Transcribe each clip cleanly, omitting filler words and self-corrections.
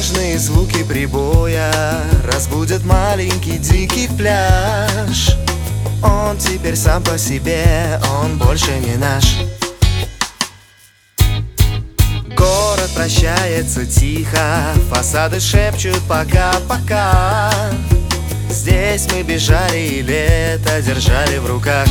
Нежные звуки прибоя разбудят маленький дикий пляж. Он теперь сам по себе, он больше не наш. Город прощается тихо, фасады шепчут пока-пока. Здесь мы бежали и лето держали в руках.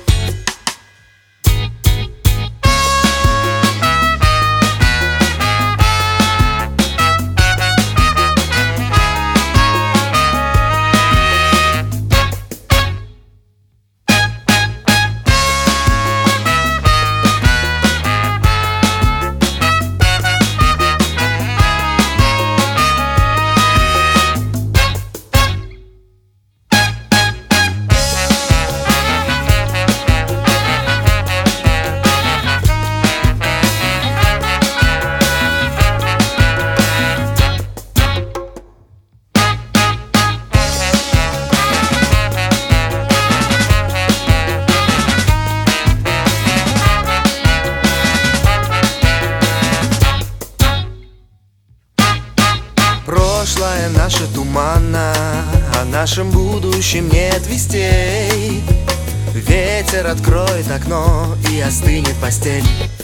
Прошлое наше туманно, о нашем будущем нет вестей. Ветер откроет окно и остынет постель.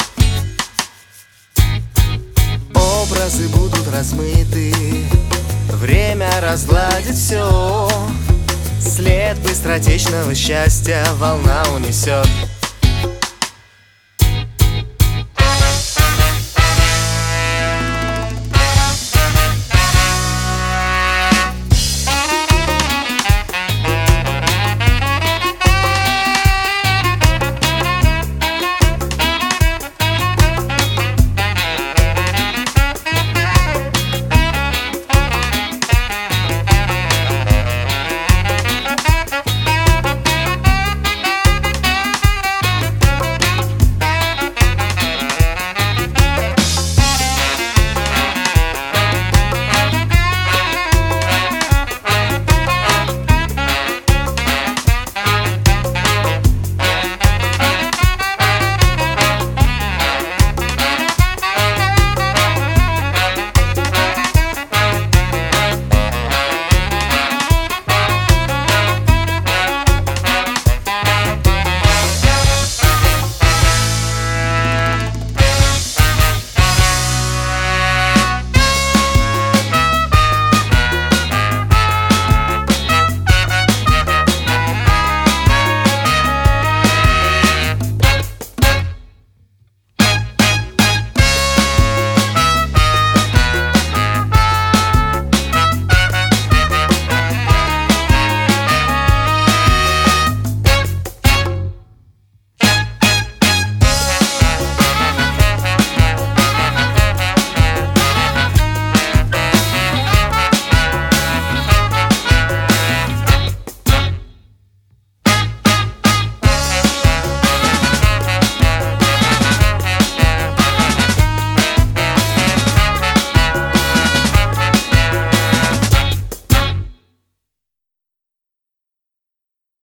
Образы будут размыты, время разгладит все. След быстротечного счастья волна унесет.